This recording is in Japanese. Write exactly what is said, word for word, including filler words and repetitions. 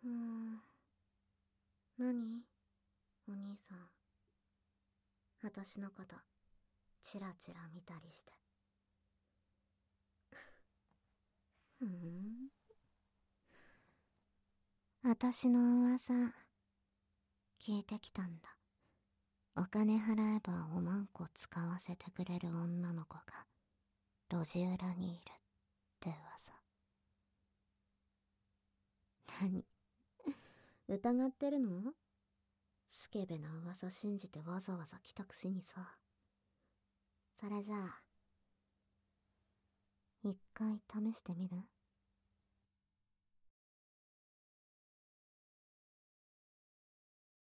うーん。何お兄さん。私のこと、チラチラ見たりして。ふーん。私の噂、聞いてきたんだ。お金払えばおまんこ使わせてくれる女の子が、路地裏にいるって噂。何疑ってるの？スケベな噂信じてわざわざ来たくせにさ。それじゃあ、一回試してみる？